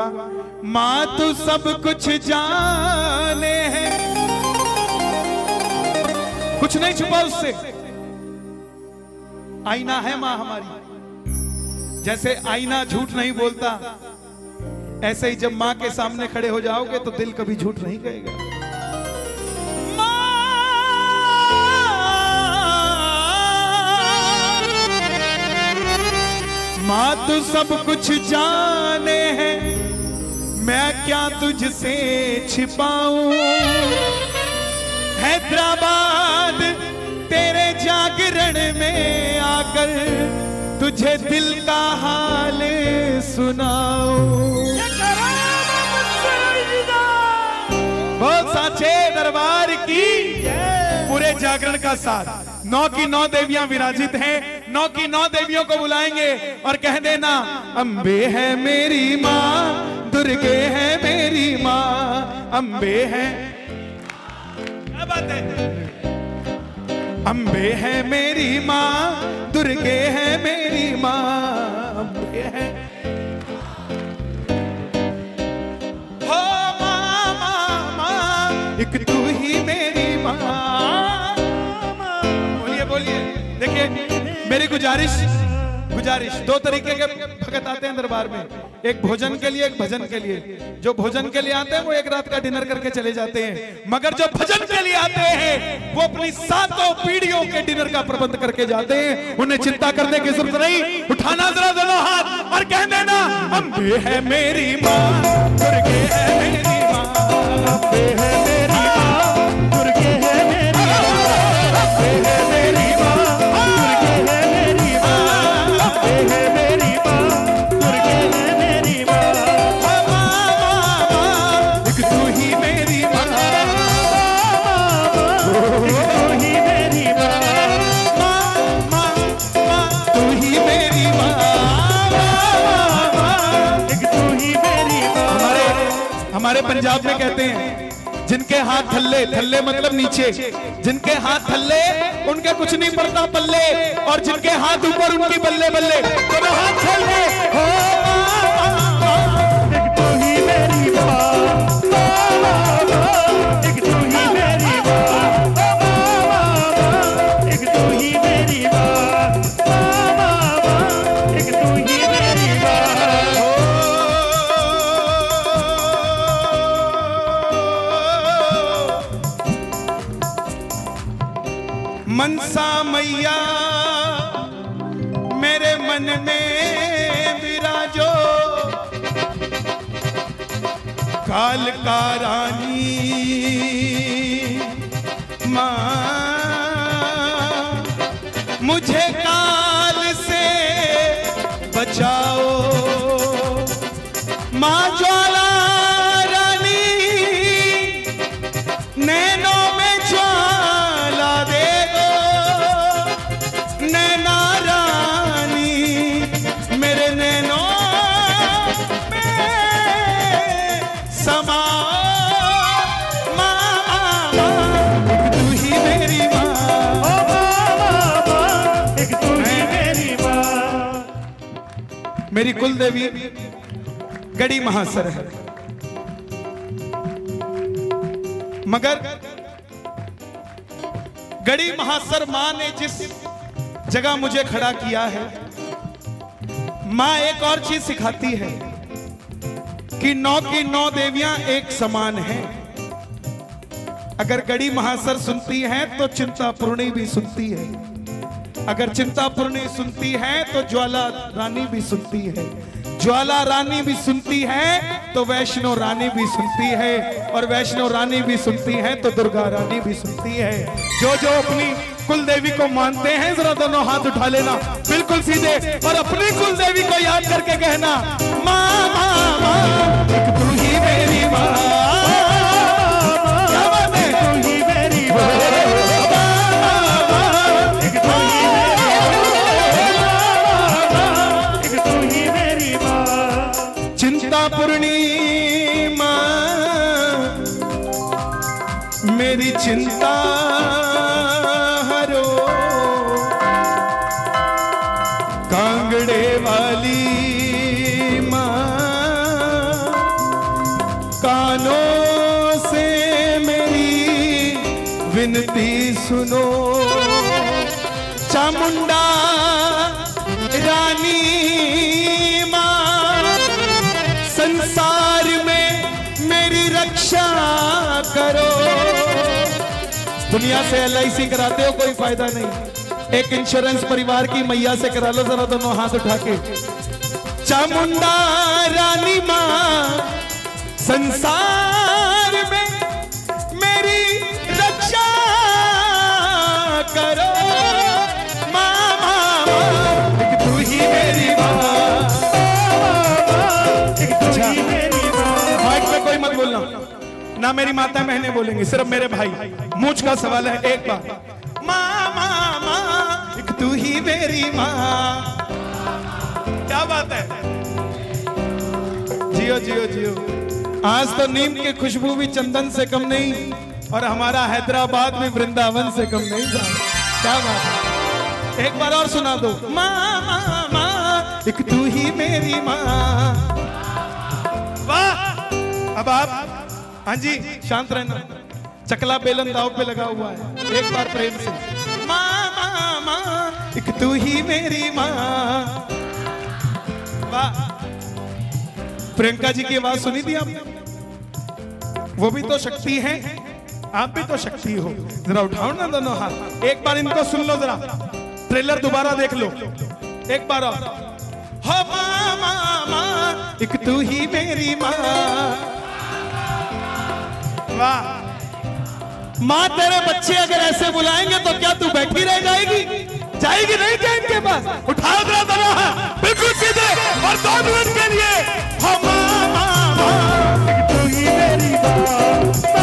माँ तू सब कुछ जाने है, कुछ नहीं छुपा उससे। आईना है माँ हमारी, जैसे आईना झूठ नहीं बोलता, ऐसे ही जब माँ के सामने खड़े हो जाओगे तो दिल कभी झूठ नहीं कहेगा। माँ तू सब कुछ जाने है, मैं क्या तुझसे छिपाऊं। हैदराबाद तेरे जागरण में आकर तुझे दिल का हाल सुनाऊं। बहुत साचे दरबार की पूरे जागरण का साथ। 9 की 9 देवियां विराजित हैं। 9 की 9 देवियों को बुलाएंगे और कह देना, अम्बे है मेरी माँ, दुर्गे है मेरी माँ, अम्बे है, क्या बात है, अम्बे है मेरी माँ, दुर्गे है मेरी माँ, अम्बे है, हो माँ माँ माँ, एक तू ही मेरी माँ। बोलिए बोलिए। देखिए मेरी गुजारिश 2 तरीके के भगत आते हैं दरबार में, एक भोजन के लिए, एक भजन के लिए। जो भोजन के लिए आते हैं वो एक रात का डिनर करके चले जाते हैं, मगर जो भजन के लिए आते हैं वो अपनी 7 पीढ़ियों के डिनर का प्रबंध करके जाते हैं। उन्हें चिंता करने की जरूरत नहीं। उठाना जरा दोनों हाथ और कह देना, अम्बे है मेरी माँ, दुर्गे है मेरी माँ, अम्बे है मेरी माँ, दुर्गे है मेरी माँ, अम्बे है मेरी माँ, दुर्गे है मेरी माँ, अम्बे है मेरी माँ, दुर्गे है मेरी माँ, एक तू ही मेरी माँ, एक तू ही मेरी माँ, तू ही मेरी माँ, एक तू ही मेरी माँ। हमारे पंजाब में कहते हैं, जिनके हाथ थल्ले, थल्ले मतलब नीचे, जिनके हाथ थल्ले उनके कुछ नहीं पड़ता पल्ले, और जिनके हाथ ऊपर उनकी बल्ले बल्ले। दोनों हाथ थल्ले, हो एक तू ही मेरी माँ, एक तू ही मेरी माँ, एक तू ही मेरी माँ, एक तू ही मेरी माँ। मनसा मैया मेरे मन में विराजो, काल का रानी माँ, मुझे काल से बचाओ। माँ ज्वाला रानी नैनों में ज्वाला दे दो, नैना रानी मेरे नैनों में समाओ। माँ एक तू ही मेरी माँ, एक तू ही मेरी माँ। मेरी कुल देवी गढ़ी महासर है, मगर गढ़ी महासर मां ने जिस जगह मुझे खड़ा किया है, मां एक और चीज सिखाती है कि 9 की 9 देवियां एक समान हैं। अगर गढ़ी महासर सुनती है तो चिंतापूर्णी भी सुनती है, अगर चिंतापूर्णी सुनती है तो ज्वाला रानी भी सुनती है, ज्वाला रानी भी सुनती है तो वैष्णो रानी भी सुनती है, और वैष्णो रानी भी सुनती है तो दुर्गा रानी भी सुनती है। जो जो अपनी कुल देवी को मानते हैं जरा दोनों हाथ उठा लेना बिल्कुल सीधे, और अपनी कुल देवी को याद करके कहना, माँ माँ माँ एक तू ही मेरी माँ, क्या बात है, तू ही मेरी माँ, एक तू ही मेरी माँ, चिंतापूर्णी माँ मेरी चिंता हरो, कांगड़े वाली माँ कानों से मेरी विनती सुनो, चामुंडा रानी मां, संसार में मेरी रक्षा करो। दुनिया से LIC कराते हो, कोई फायदा नहीं। एक इंश्योरेंस परिवार की मैया से करा लो जरा, दोनों हाथ उठा के। चामुंडा रानी मां, संसार में मेरी रक्षा करो। मां मां एक तू ही मेरी मां, एक तू ही मेरी मां। माइक पे कोई मत बोलना, ना मेरी माता बहनें बोलेंगे, सिर्फ मेरे भाई। मूंछ का सवाल है, एक बार मां मां मां, एक तू ही मेरी मां। क्या बात है, जियो जियो जियो। आज तो नीम की खुशबू भी चंदन से कम नहीं, और हमारा हैदराबाद भी वृंदावन से कम नहीं था। क्या बात है, एक बार और सुना दो। माँ माँ माँ एक तू ही मेरी माँ। वाह। अब आप, हाँ जी शांत रहना, चकला बेलन दाव पे लगा हुआ है। एक बार प्रेम से, माँ माँ माँ एक तू ही मेरी माँ। वाह। प्रियंका जी की आवाज सुनी थी आपने? वो भी तो शक्ति है, आप भी तो शक्ति हो। जरा उठाओ ना दोनों हाथ, एक बार इनको सुन लो, जरा ट्रेलर दोबारा देख लो एक बार और। हो माँ माँ माँ एक तू ही मेरी माँ। वाह। माँ तेरे बच्चे अगर ऐसे बुलाएंगे तो क्या तू बैठी रह जाएगी? जाएगी नहीं क्या इनके पास? उठाओ जरा दोनों हाथ बिल्कुल सीधे, और 2 मिनट के लिए हो माँ माँ माँ एक तू ही मेरी माँ।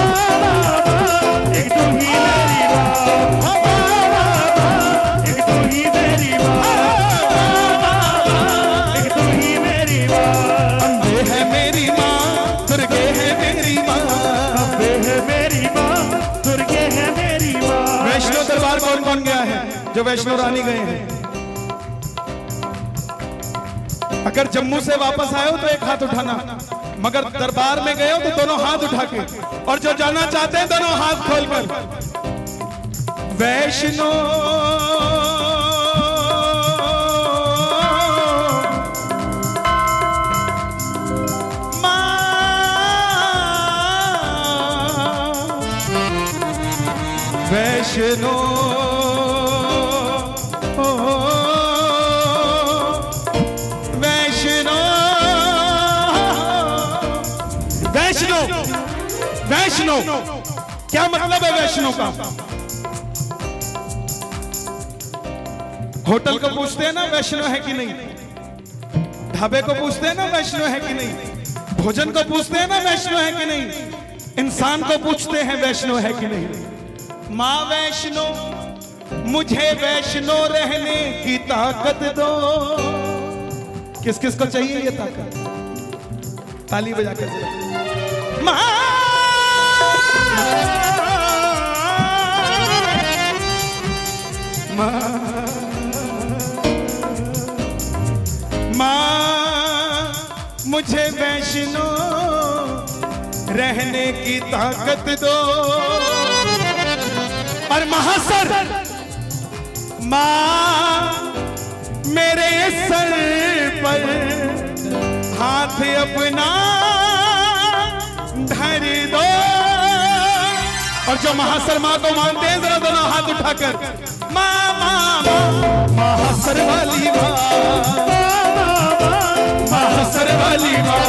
एक तू ही मेरी माँ, एक तू ही मेरी माँ, एक तू ही मेरी माँ। अम्बे है मेरी माँ, दुर्गे है मेरी माँ, अम्बे है मेरी माँ, दुर्गे है मेरी माँ। वैष्णो दरबार कौन कौन गया है? जो वैष्णो रानी गए हैं। अगर जम्मू से वापस आए हो तो एक हाथ उठाना, मगर दरबार में गए हो तो दोनों हाथ उठा के, और जो जाना चाहते हैं दोनों हाथ खोलकर। वैष्णो मां, वैष्णो वैष्णो, क्या मतलब है वैष्णो का? होटल को पूछते हैं ना वैष्णो है कि नहीं, ढाबे को पूछते हैं ना वैष्णो है कि नहीं, भोजन को पूछते हैं ना वैष्णो है कि नहीं, इंसान को पूछते हैं वैष्णो है कि नहीं। माँ वैष्णो मुझे वैष्णो रहने की ताकत दो। किस किस को चाहिए ये ताकत? ताली बजा कर। माँ माँ मुझे वैष्णो रहने की ताकत दो। और महासर माँ मेरे सर पर हाथ अपना धर दो। और जो महासर माँ को मानते हैं जरा दोनों हाथ उठाकर। माँ माँ माँ महासर वाली माँ, महासर वाली माँ,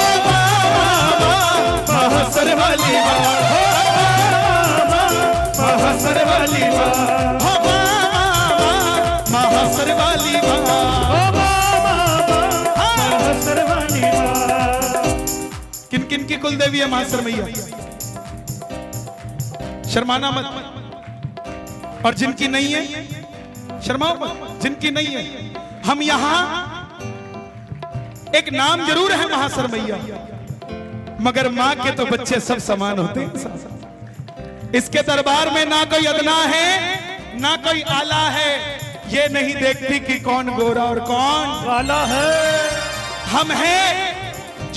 महासर वाली माँ, महासर वाली माँ, महासर वाली माँ, महासर वाली माँ। किन किन की कुल देवी है महासर मैया? शर्माना मत। और जिनकी नहीं है शर्माओ मत, जिनकी नहीं है। हम यहां एक नाम जरूर है महासर मैया, मगर मां के तो बच्चे सब समान होते हैं। इसके दरबार में ना कोई अदना है ना कोई आला है। ये नहीं देखती कि कौन गोरा और कौन काला है। हम हैं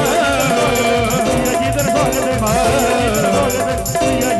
जिधर भोग दे